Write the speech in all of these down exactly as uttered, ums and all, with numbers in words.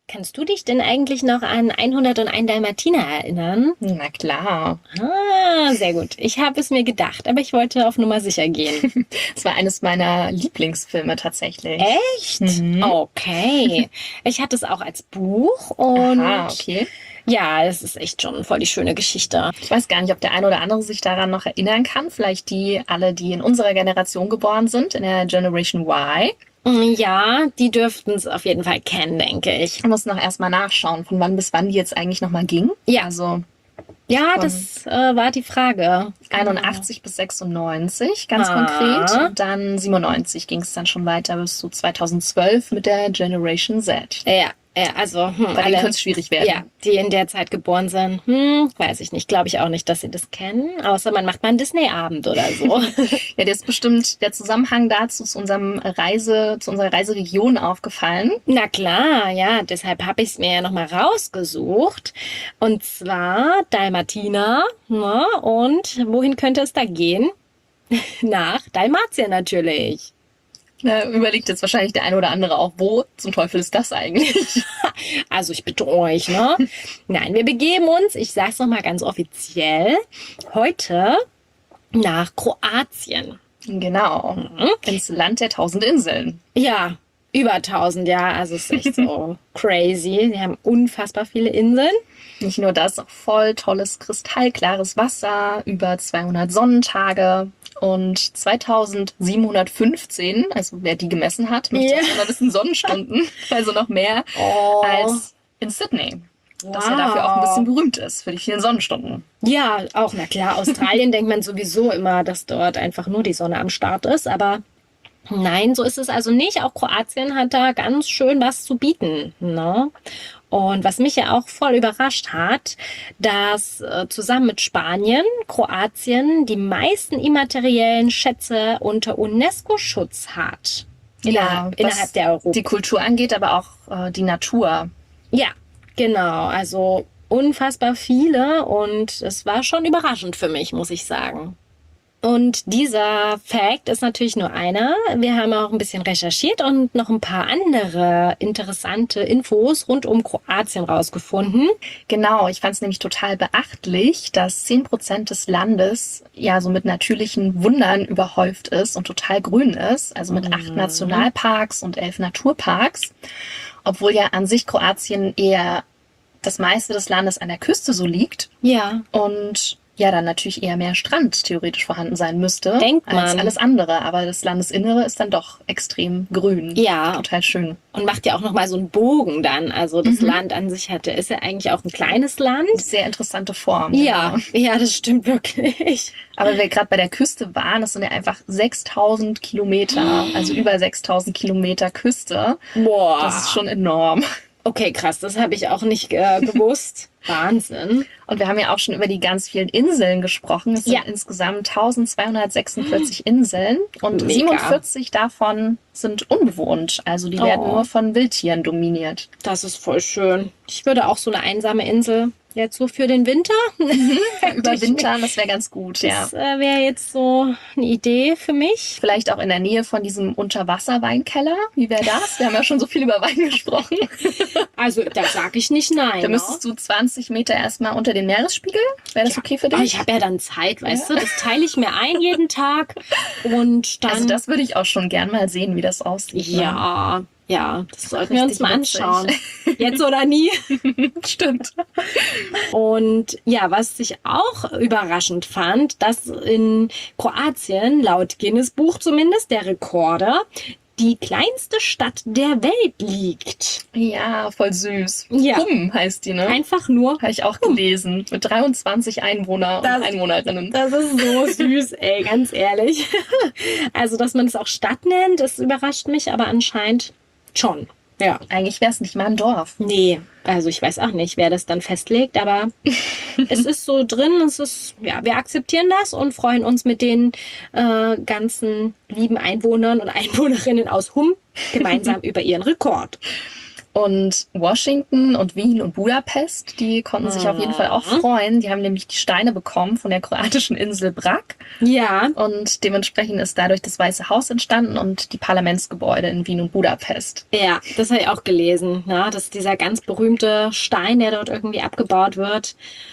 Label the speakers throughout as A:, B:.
A: Kannst du dich denn eigentlich noch an hundertundeins Dalmatiner erinnern?
B: Na klar.
A: Ah, sehr gut. Ich habe es mir gedacht, aber ich wollte auf Nummer sicher gehen.
B: Es war eines meiner Lieblingsfilme tatsächlich.
A: Echt?
B: Mhm.
A: Okay. Ich hatte es auch als Buch und
B: Aha, okay.
A: ja, es ist echt schon voll die schöne Geschichte.
B: Ich weiß gar nicht, ob der eine oder andere sich daran noch erinnern kann. Vielleicht die alle, die in unserer Generation geboren sind, in der Generation Y.
A: Ja, die dürften es auf jeden Fall kennen, denke ich.
B: Ich muss noch erstmal nachschauen, von wann bis wann die jetzt eigentlich nochmal ging.
A: Ja.
B: Also
A: Ja,
B: Von-
A: das äh, war die Frage.
B: einundachtzig bis sechsundneunzig, ganz
A: Ah.
B: konkret. Und dann siebenundneunzig ging es dann schon weiter bis zu zweitausendzwölf mit der Generation Z.
A: Ja, ja, also hm,
B: Bei denen
A: alle,
B: könnte es schwierig werden.
A: ja, die in der Zeit geboren sind, hm, weiß ich nicht, glaube ich auch nicht, dass sie das kennen, außer man macht mal einen Disney-Abend oder so.
B: Ja, der ist bestimmt der Zusammenhang dazu zu unserem Reise, zu unserer Reiseregion aufgefallen.
A: Na klar, ja, deshalb habe ich es mir ja nochmal rausgesucht. Und zwar Dalmatiner. Ne? Und wohin könnte es da gehen? Nach Dalmatien natürlich.
B: Na, überlegt jetzt wahrscheinlich der eine oder andere auch, wo zum Teufel ist das eigentlich?
A: Also ich bitte euch, ne? Nein, wir begeben uns, ich sag's nochmal ganz offiziell, heute nach Kroatien.
B: Genau, ins Land der tausend Inseln.
A: Ja, über tausend, ja, also es ist echt so crazy. Die haben unfassbar viele Inseln.
B: Nicht nur das, auch voll tolles, kristallklares Wasser, über zweihundert Sonnentage und zweitausendsiebenhundertfünfzehn, also wer die gemessen hat, möchte
A: Ja.
B: auch mal wissen, Sonnenstunden, also noch mehr
A: Oh.
B: als in Sydney. Das ja dafür auch ein bisschen berühmt ist, für die vielen Sonnenstunden.
A: Ja, auch, na klar, Australien denkt man sowieso immer, dass dort einfach nur die Sonne am Start ist, aber nein, so ist es also nicht. Auch Kroatien hat da ganz schön was zu bieten, ne? Und was mich ja auch voll überrascht hat, dass äh, zusammen mit Spanien Kroatien die meisten immateriellen Schätze unter UNESCO-Schutz hat. Innerhalb,
B: was
A: innerhalb der Europa.
B: die Kultur angeht, aber auch äh, die Natur.
A: Ja, genau. Also unfassbar viele und es war schon überraschend für mich, muss ich sagen. Und dieser Fact ist natürlich nur einer. Wir haben auch ein bisschen recherchiert und noch ein paar andere interessante Infos rund um Kroatien rausgefunden.
B: Genau, ich fand es nämlich total beachtlich, dass zehn Prozent des Landes ja so mit natürlichen Wundern überhäuft ist und total grün ist. Also mit acht Nationalparks und elf Naturparks. Obwohl ja an sich Kroatien eher das meiste des Landes an der Küste so liegt.
A: Ja.
B: Und ja, dann natürlich eher mehr Strand theoretisch vorhanden sein müsste
A: Denkt
B: als
A: man.
B: alles andere. Aber das Landesinnere ist dann doch extrem grün.
A: Ja.
B: Total schön.
A: Und macht ja auch nochmal so einen Bogen dann. Also das Land an sich hatte, ist ja eigentlich auch ein kleines Land.
B: Sehr interessante Form.
A: Ja,
B: genau.
A: ja, das stimmt wirklich.
B: Aber wir gerade bei der Küste waren, das sind ja einfach sechstausend Kilometer, also über sechstausend Kilometer Küste.
A: Boah.
B: Das ist schon enorm.
A: Okay, krass, das habe ich auch nicht äh, gewusst. Wahnsinn.
B: Und wir haben ja auch schon über die ganz vielen Inseln gesprochen. Es sind
A: Ja.
B: insgesamt eintausendzweihundertsechsundvierzig Inseln und
A: Mega.
B: siebenundvierzig davon sind unbewohnt. Also die werden
A: Oh.
B: nur von Wildtieren dominiert.
A: Das ist voll schön. Ich würde auch so eine einsame Insel jetzt so für den Winter.
B: Überwintern, das wäre ganz gut, ja.
A: Das äh, wäre jetzt so eine Idee für mich.
B: Vielleicht auch in der Nähe von diesem Unterwasser-Weinkeller. Wie wäre das? Wir haben ja schon so viel über Wein gesprochen.
A: Also da sage ich nicht nein.
B: Da
A: ne?
B: müsstest du zwanzig Meter erstmal unter den Meeresspiegel. Wäre das okay für dich?
A: Aber ich habe ja dann Zeit, weißt du? Das teile ich mir ein jeden Tag. Und dann.
B: Also das würde ich auch schon gern mal sehen, wie das aussieht. ne?
A: ja, ja, das sollten wir uns
B: richtig
A: mal
B: witzig.
A: anschauen. Jetzt oder nie.
B: Stimmt.
A: Und ja, was ich auch überraschend fand, dass in Kroatien, laut Guinness Buch zumindest, der Rekorder, die kleinste Stadt der Welt liegt.
B: Ja, voll süß.
A: Ja.
B: Hum heißt die, ne?
A: Einfach nur.
B: Habe ich auch gelesen. Mit dreiundzwanzig Einwohner
A: Das-
B: und Einwohnerinnen.
A: Das ist so süß, ey, ganz ehrlich. Also, dass man es auch Stadt nennt, das überrascht mich, aber anscheinend schon. Ja.
B: Eigentlich wäre es nicht mal ein Dorf.
A: Nee, also ich weiß auch nicht, wer das dann festlegt, aber es ist so drin, es ist, ja, wir akzeptieren das und freuen uns mit den äh, ganzen lieben Einwohnern und Einwohnerinnen aus Hum gemeinsam über ihren Rekord.
B: Und Washington und Wien und Budapest, die konnten sich auf jeden Fall auch freuen. Die haben nämlich die Steine bekommen von der kroatischen Insel Brač.
A: Ja.
B: Und dementsprechend ist dadurch das Weiße Haus entstanden und die Parlamentsgebäude in Wien und Budapest.
A: Ja, das habe ich auch gelesen. Ne? Das ist dieser ganz berühmte Stein, der dort irgendwie abgebaut wird.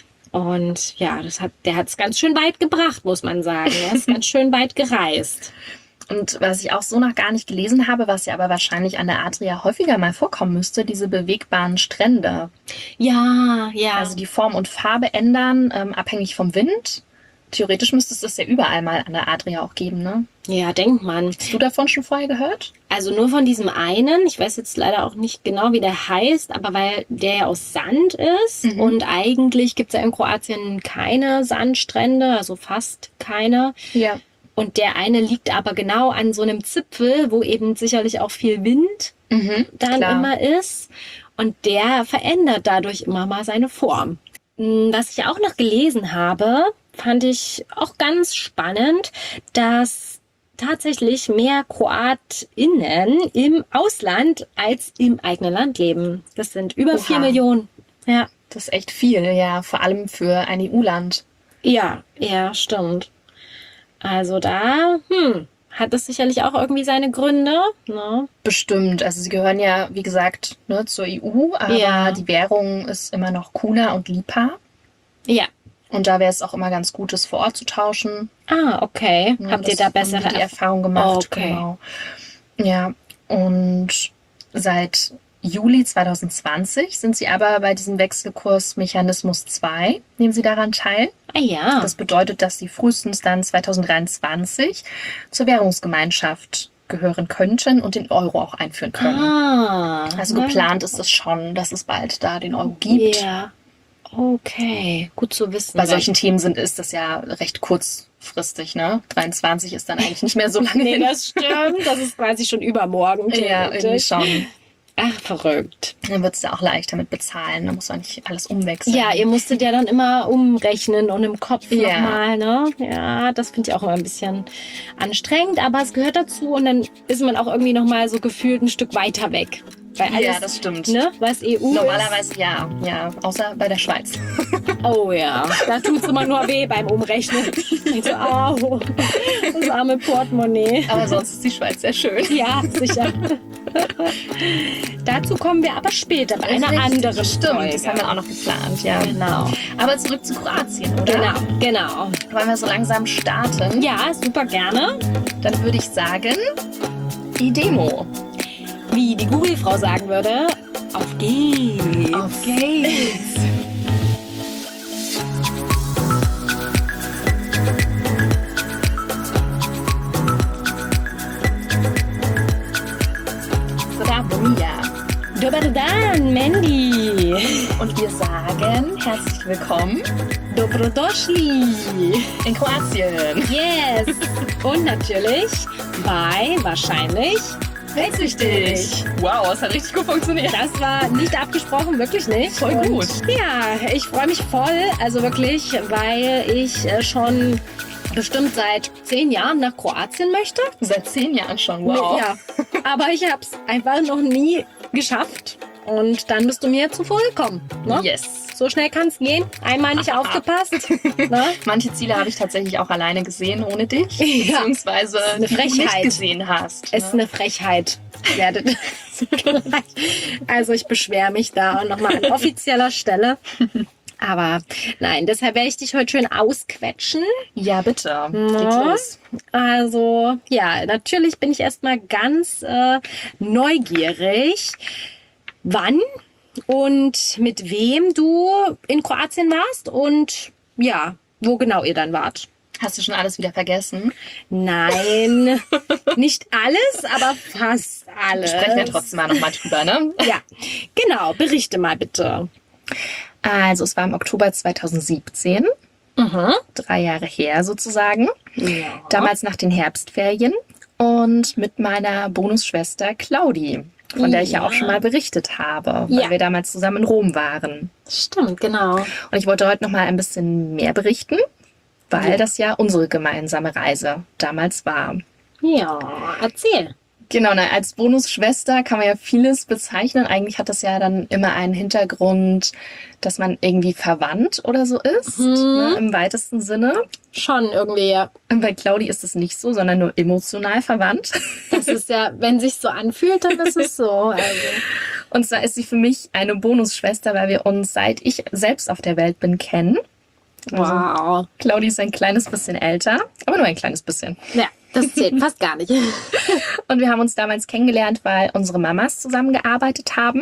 A: Und ja, das hat, der hat es ganz schön weit gebracht, muss man sagen. Er ist ganz schön weit gereist.
B: Und was ich auch so noch gar nicht gelesen habe, was ja aber wahrscheinlich an der Adria häufiger mal vorkommen müsste, diese bewegbaren Strände.
A: Ja, ja.
B: Also die Form und Farbe ändern, ähm, abhängig vom Wind. Theoretisch müsste es das ja überall mal an der Adria auch geben, ne?
A: Ja, denkt man.
B: Hast du davon schon vorher gehört?
A: Also nur von diesem einen, ich weiß jetzt leider auch nicht genau, wie der heißt, aber weil der ja aus Sand ist
B: Mhm.
A: und eigentlich gibt es ja in Kroatien keine Sandstrände, also fast keine.
B: Ja.
A: Und der eine liegt aber genau an so einem Zipfel, wo eben sicherlich auch viel Wind
B: Mhm,
A: dann
B: klar.
A: immer ist. Und der verändert dadurch immer mal seine Form. Hm, Was ich auch noch gelesen habe, fand ich auch ganz spannend, dass tatsächlich mehr KroatInnen im Ausland als im eigenen Land leben. Das sind über
B: Oha.
A: vier Millionen. Ja,
B: Das ist echt viel, ja. Vor allem für ein E U-Land.
A: ja, ja, stimmt. Also da, hm, hat das sicherlich auch irgendwie seine Gründe, ne?
B: Bestimmt. Also sie gehören ja, wie gesagt, ne, zur E U, aber
A: Ja.
B: die Währung ist immer noch Kuna und Lipa.
A: Ja.
B: Und da wäre es auch immer ganz gut, das vor Ort zu tauschen.
A: Ah, okay.
B: Ja,
A: Habt
B: das
A: ihr da
B: haben
A: bessere
B: wir die
A: Erf-
B: Erfahrung gemacht?
A: Okay.
B: Genau. Ja, und seit Juli zwanzig zwanzig sind sie aber bei diesem Wechselkursmechanismus zwei, nehmen sie daran teil.
A: Ah ja.
B: Das bedeutet, dass sie frühestens dann zwanzig dreiundzwanzig zur Währungsgemeinschaft gehören könnten und den Euro auch einführen können.
A: ah.
B: Also
A: na,
B: geplant ist es schon, dass es bald da den Euro gibt.
A: Ja. Okay. Gut zu wissen.
B: Bei solchen Themen sind, ist das ja recht kurzfristig, ne? dreiundzwanzig ist dann eigentlich nicht mehr so lange
A: Nee,
B: hin.
A: das stimmt. Das ist quasi schon übermorgen.
B: Ja, irgendwie
A: theoretisch.
B: schon.
A: Ach, verrückt.
B: Dann wird es ja auch leichter mit bezahlen. Da muss man nicht alles umwechseln.
A: Ja, ihr musstet ja dann immer umrechnen und im Kopf
B: Ja.
A: nochmal, ne? Ja, das finde ich auch immer ein bisschen anstrengend, aber es gehört dazu und dann ist man auch irgendwie nochmal so gefühlt ein Stück weiter weg. Weil alles,
B: Ja, das stimmt.
A: ne, was E U
B: Normalerweise ja, ja, außer bei der Schweiz.
A: ist. Oh ja, da tut es immer nur weh beim Umrechnen. Ich so, au, das arme Portemonnaie.
B: Aber sonst ist die Schweiz sehr schön.
A: Ja, sicher. Dazu kommen wir aber später bei einer
B: Richtig,
A: anderen
B: Stimmt,
A: Folge.
B: das haben wir auch noch geplant, ja.
A: Genau,
B: Aber zurück zu Kroatien, oder?
A: genau, genau.
B: Wollen wir so langsam starten?
A: Ja, super gerne.
B: Dann würde ich sagen, die Demo.
A: Wie die Google-Frau sagen würde, auf geht's.
B: Auf geht's. Bravo, Mia.
A: Dobar dan, Mandy.
B: Und wir sagen herzlich willkommen
A: Dobrodošli.
B: in Kroatien.
A: Yes. Und natürlich bei wahrscheinlich
B: Weltsichtig. Wow, es hat richtig gut funktioniert.
A: Das war nicht abgesprochen, wirklich nicht.
B: Voll
A: Und
B: gut.
A: Ja, ich freue mich voll, also wirklich, weil ich äh, schon bestimmt seit zehn Jahren nach Kroatien möchte.
B: Seit zehn Jahren schon, wow.
A: Ja, aber ich habe es einfach noch nie geschafft. Und dann bist du mir zuvor gekommen. Ne?
B: Yes.
A: So schnell kann es gehen. Einmal nicht aufgepasst. Ne?
B: Manche Ziele habe ich tatsächlich auch alleine gesehen, ohne dich.
A: Ja.
B: Beziehungsweise
A: Eine
B: die du nicht
A: Frechheit.
B: gesehen hast.
A: Es ist
B: ne?
A: eine Frechheit. Werdet. Also ich beschwere mich da nochmal an offizieller Stelle. Aber nein, deshalb werde ich dich heute schön ausquetschen.
B: Ja, bitte.
A: Ja.
B: Geht's los.
A: Also ja, natürlich bin ich erstmal ganz äh, neugierig, wann und mit wem du in Kroatien warst und ja, wo genau ihr dann wart.
B: Hast du schon alles wieder vergessen?
A: Nein, nicht alles, aber fast alles.
B: Sprechen wir trotzdem mal nochmal drüber, ne?
A: Ja, genau. Berichte mal bitte.
B: Also, es war im Oktober zweitausendsiebzehn,
A: Mhm.
B: drei Jahre her sozusagen.
A: Ja.
B: Damals nach den Herbstferien und mit meiner Bonusschwester Claudi, von der ich ja
A: Ja.
B: auch schon mal berichtet habe, weil
A: Ja.
B: wir damals zusammen in Rom waren.
A: Stimmt, genau.
B: Und ich wollte heute noch mal ein bisschen mehr berichten, weil
A: Ja.
B: das ja unsere gemeinsame Reise damals war.
A: Ja, erzähl.
B: Genau, na, als Bonusschwester kann man ja vieles bezeichnen. Eigentlich hat das ja dann immer einen Hintergrund, dass man irgendwie verwandt oder so ist,
A: Mhm.
B: ne, im weitesten Sinne.
A: Schon irgendwie, ja.
B: Und bei Claudi ist es nicht so, sondern nur emotional verwandt.
A: Das ist ja, wenn sich so anfühlt, dann ist es so. Also.
B: Und zwar ist sie für mich eine Bonusschwester, weil wir uns, seit ich selbst auf der Welt bin, kennen. Also,
A: Wow.
B: Claudi ist ein kleines bisschen älter, aber nur ein kleines bisschen.
A: Ja, das zählt fast gar nicht.
B: Und wir haben uns damals kennengelernt, weil unsere Mamas zusammengearbeitet haben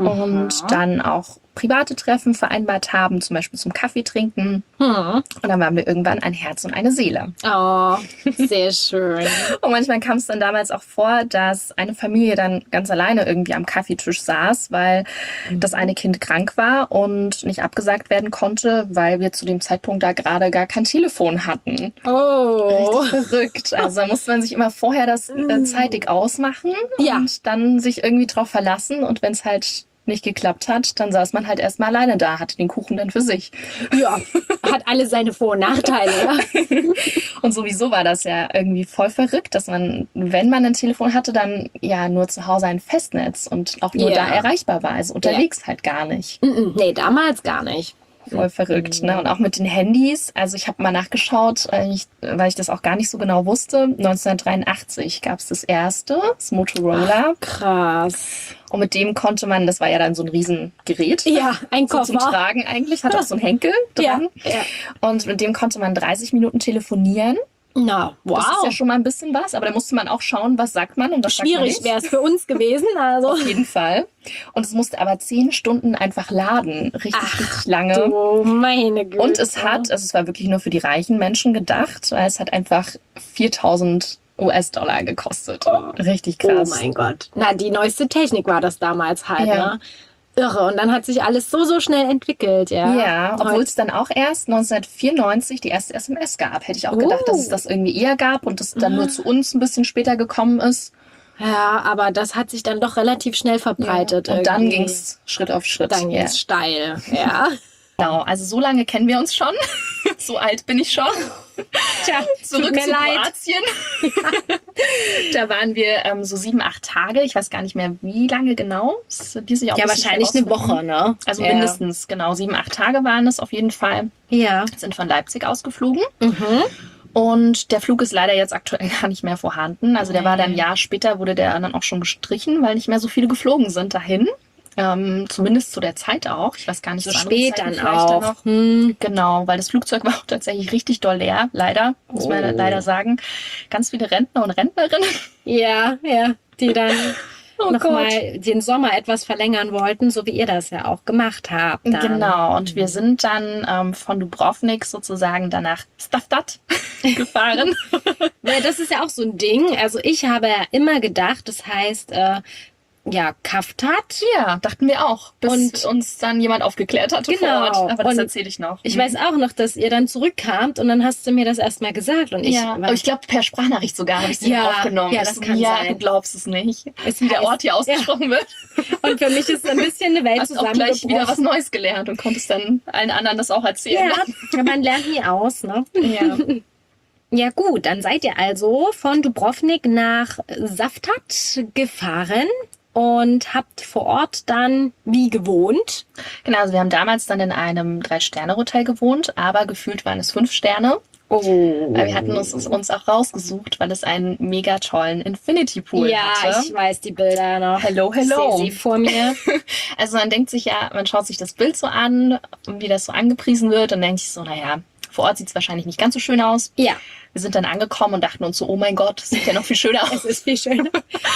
B: und dann auch private Treffen vereinbart haben, zum Beispiel zum Kaffee trinken.
A: Hm.
B: Und dann waren wir irgendwann ein Herz und eine Seele.
A: Oh, sehr schön.
B: Und manchmal kam es dann damals auch vor, dass eine Familie dann ganz alleine irgendwie am Kaffeetisch saß, weil das eine Kind krank war und nicht abgesagt werden konnte, weil wir zu dem Zeitpunkt da gerade gar kein Telefon hatten.
A: Oh.
B: Richtig verrückt. Also da musste man sich immer vorher das äh, zeitig ausmachen
A: Ja.
B: und dann sich irgendwie drauf verlassen. Und wenn es halt nicht geklappt hat, dann saß man halt erstmal alleine da, hatte den Kuchen dann für sich.
A: Ja, hat alle seine Vor- und Nachteile. Ja?
B: Und sowieso war das ja irgendwie voll verrückt, dass man, wenn man ein Telefon hatte, dann ja nur zu Hause ein Festnetz und auch nur
A: Ja.
B: da erreichbar war. Also unterwegs halt gar nicht.
A: Mm-mm, nee, damals gar nicht.
B: Voll verrückt, ne? Und auch mit den Handys. Also ich habe mal nachgeschaut, weil ich, weil ich das auch gar nicht so genau wusste. neunzehnhundertdreiundachtzig gab es das erste, das Motorola.
A: Krass.
B: Und mit dem konnte man, das war ja dann so ein Riesengerät.
A: Ja, ein
B: So zum
A: Koffer.
B: Tragen eigentlich, hat auch so einen Henkel
A: Ja,
B: dran.
A: ja.
B: Und mit dem konnte man dreißig Minuten telefonieren.
A: Na, wow.
B: Das ist ja schon mal ein bisschen was, aber da musste man auch schauen, was sagt man und was sagt man
A: Schwierig
B: nicht.
A: wäre es für uns gewesen. Also.
B: Auf jeden Fall. Und es musste aber zehn Stunden einfach laden. Richtig,
A: Ach,
B: richtig lange.
A: Oh, meine Güte.
B: Und es hat, also es war wirklich nur für die reichen Menschen gedacht, weil es hat einfach viertausend U S-Dollar gekostet. Richtig
A: Oh
B: krass.
A: mein Gott. Na, die neueste Technik war das damals halt,
B: Ja.
A: ne? Irre. Und dann hat sich alles so, so schnell entwickelt, ja.
B: Ja, obwohl es dann auch erst neunzehnhundertvierundneunzig die erste S M S gab. Hätte ich auch gedacht,
A: Oh.
B: dass es das irgendwie eher gab und das dann nur zu uns ein bisschen später gekommen ist.
A: Ja, aber das hat sich dann doch relativ schnell verbreitet.
B: Und dann
A: irgendwie.
B: ging es Schritt auf Schritt.
A: Dann
B: Ja.
A: ging's steil, ja.
B: Genau, also so lange kennen wir uns schon. So alt bin ich schon.
A: Tja,
B: Zurück
A: tut mir
B: zu
A: leid.
B: Kroatien. Da waren wir ähm, so sieben, acht Tage. Ich weiß gar nicht mehr, wie lange genau. Das wird sich auch
A: Ja,
B: ein bisschen
A: wahrscheinlich eine
B: herausfinden.
A: Woche, ne?
B: Also
A: ja.
B: mindestens, genau, sieben, acht Tage waren es auf jeden Fall.
A: Ja.
B: Sind von Leipzig ausgeflogen.
A: Mhm.
B: Und der Flug ist leider jetzt aktuell gar nicht mehr vorhanden. Also der war dann ein Jahr später, wurde der dann auch schon gestrichen, weil nicht mehr so viele geflogen sind dahin. Ähm, zumindest zu der Zeit auch. Ich weiß gar nicht,
A: So
B: zu anderen
A: spät
B: Zeiten
A: dann
B: vielleicht
A: auch.
B: noch.
A: Hm.
B: Genau, weil das Flugzeug war auch tatsächlich richtig doll leer, leider, muss man
A: Oh.
B: leider sagen. Ganz viele Rentner und Rentnerinnen.
A: Ja, ja, die dann
B: Oh
A: nochmal den Sommer etwas verlängern wollten, so wie ihr das ja auch gemacht habt. Dann.
B: Genau, und wir sind dann ähm, von Dubrovnik sozusagen danach Stavtat gefahren.
A: Ja, das ist ja auch so ein Ding. Also ich habe ja immer gedacht, das heißt, äh, ja, Kaftat.
B: Ja, dachten wir auch, bis
A: Und-
B: uns dann jemand aufgeklärt hatte
A: Genau.
B: vor Ort. Aber das
A: Und
B: erzähle ich noch.
A: Ich weiß auch noch, dass ihr dann zurückkamt und dann hast du mir das erstmal gesagt. Und ich
B: ja,
A: war,
B: aber ich glaube, per Sprachnachricht sogar habe ich sie
A: Ja,
B: aufgenommen.
A: ja,
B: Ich
A: das
B: so,
A: kann
B: ja,
A: sein.
B: du glaubst es nicht,
A: Es
B: wie der
A: heißt-
B: Ort hier ausgesprochen wird.
A: und für mich ist ein bisschen eine Welt
B: Hast auch gleich wieder was
A: zusammengebrochen.
B: Neues gelernt und konntest dann allen anderen das auch erzählen.
A: Ja, man lernt nie aus, ne?
B: Ja.
A: Ja gut, dann seid ihr also von Dubrovnik nach Saftat gefahren und habt vor Ort dann wie gewohnt.
B: Genau, also wir haben damals dann in einem Drei-Sterne-Hotel gewohnt, aber gefühlt waren es fünf Sterne.
A: Oh.
B: Weil wir hatten uns, uns auch rausgesucht, weil es einen mega tollen Infinity Pool
A: Ja,
B: hatte.
A: ich weiß die Bilder noch.
B: Hello,
A: Ich
B: hello.
A: sehe sie vor mir.
B: Also man denkt sich ja, man schaut sich das Bild so an, wie das so angepriesen wird und denkt sich so, naja, vor Ort sieht es wahrscheinlich nicht ganz so schön aus.
A: Ja,
B: Wir sind dann angekommen und dachten uns so, oh mein Gott, das sieht ja noch viel schöner aus.
A: es ist viel schöner.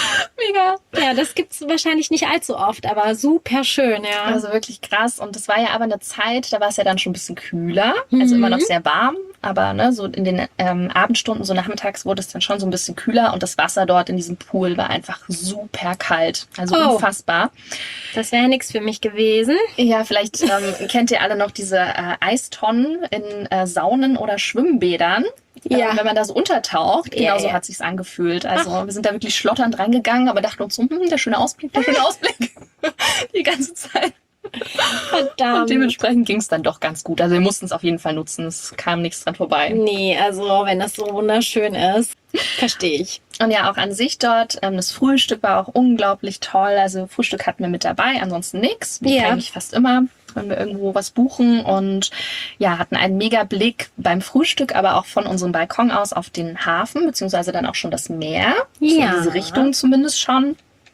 B: Mega.
A: Ja, das gibt's wahrscheinlich nicht allzu oft, aber super schön, ja.
B: Also wirklich krass. Und das war ja aber eine Zeit, da war es ja dann schon ein bisschen kühler. Also immer noch sehr warm. Aber ne, so in den ähm, Abendstunden, so nachmittags wurde es dann schon so ein bisschen kühler. Und das Wasser dort in diesem Pool war einfach super kalt. Also
A: Oh.
B: unfassbar.
A: Das wäre nichts für mich gewesen.
B: Ja, vielleicht ähm, kennt ihr alle noch diese äh, Eistonnen in äh, Saunen oder Schwimmbädern.
A: Ja.
B: Ähm, wenn man da so untertaucht,
A: Ja,
B: genauso
A: ja.
B: hat sich's angefühlt. Also wir sind da wirklich schlotternd reingegangen, aber dachten uns so, hm, der schöne Ausblick, der schöne Ausblick. Die ganze Zeit.
A: Verdammt.
B: Und dementsprechend ging es dann doch ganz gut. Also wir mussten es auf jeden Fall nutzen. Es kam nichts dran vorbei.
A: Nee, also wenn das so wunderschön ist, verstehe ich.
B: Und ja, auch an sich dort, ähm, das Frühstück war auch unglaublich toll. Also Frühstück hatten wir mit dabei, ansonsten nichts. Wie
A: Ja.
B: eigentlich fast immer, wenn wir irgendwo was buchen. Und ja, hatten einen mega Blick beim Frühstück, aber auch von unserem Balkon aus auf den Hafen, beziehungsweise dann auch schon das Meer. So
A: Ja.
B: in diese Richtung zumindest schon.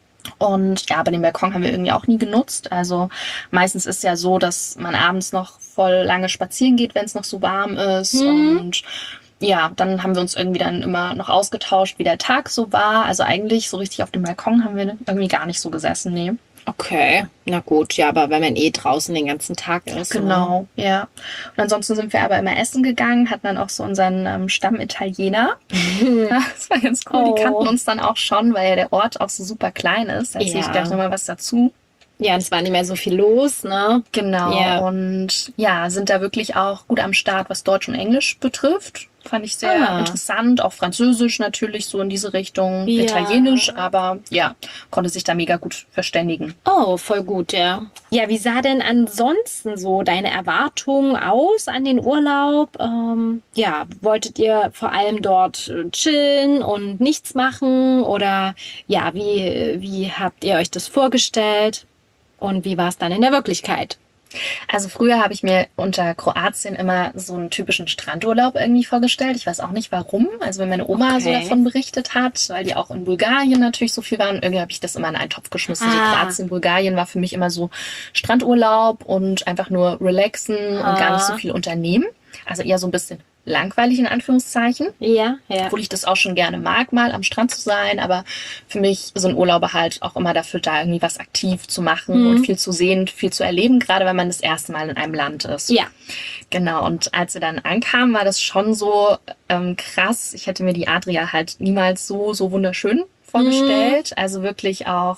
B: Und ja, aber den Balkon haben wir irgendwie auch nie genutzt. Also meistens ist ja so, dass man abends noch voll lange spazieren geht, wenn es noch so warm ist.
A: Mhm.
B: Und ja, dann haben wir uns irgendwie dann immer noch ausgetauscht, wie der Tag so war. Also eigentlich so richtig auf dem Balkon haben wir irgendwie gar nicht so gesessen, nee.
A: Okay, na gut, ja, aber wenn man eh draußen den ganzen Tag ist.
B: Genau, ja. Und ansonsten sind wir aber immer essen gegangen, hatten dann auch so unseren ähm, Stamm-Italiener.
A: Ne?
B: Ja, das war ganz cool.
A: Oh.
B: Die kannten uns dann auch schon, weil ja der Ort auch so super klein ist. Da erzähle ich
A: Ja.
B: gleich nochmal was dazu.
A: Ja, es war nicht mehr so viel los, ne?
B: Genau.
A: Ja.
B: Und ja, sind da wirklich auch gut am Start, was Deutsch und Englisch betrifft. Fand ich sehr
A: Ah.
B: interessant. Auch Französisch natürlich so in diese Richtung.
A: Ja.
B: Italienisch, aber ja, konnte sich da mega gut verständigen.
A: Oh, voll gut, ja. Ja, wie sah denn ansonsten so deine Erwartungen aus an den Urlaub? Ähm, ja, wolltet ihr vor allem dort äh, chillen und nichts machen? Oder ja, wie, wie habt ihr euch das vorgestellt? Und wie war es dann in der Wirklichkeit?
B: Also früher habe ich mir unter Kroatien immer so einen typischen Strandurlaub irgendwie vorgestellt. Ich weiß auch nicht warum. Also wenn meine Oma so
A: Okay.
B: davon berichtet hat, weil die auch in Bulgarien natürlich so viel waren, irgendwie habe ich das immer in einen Topf geschmissen. So
A: Ah.
B: Kroatien, Bulgarien war für mich immer so Strandurlaub und einfach nur relaxen und gar nicht so
A: Ah.
B: viel unternehmen. Also eher so ein bisschen langweilig in Anführungszeichen.
A: Ja, ja.
B: Obwohl ich das auch schon gerne mag, mal am Strand zu sein. Aber für mich sind Urlaube halt auch immer dafür da, irgendwie was aktiv zu machen
A: Mhm.
B: und viel zu sehen, viel zu erleben, gerade wenn man das erste Mal in einem Land ist.
A: Ja.
B: Genau, und als wir dann ankamen, war das schon so ähm, krass. Ich hätte mir die Adria halt niemals so, so wunderschön vorgestellt. Also wirklich auch,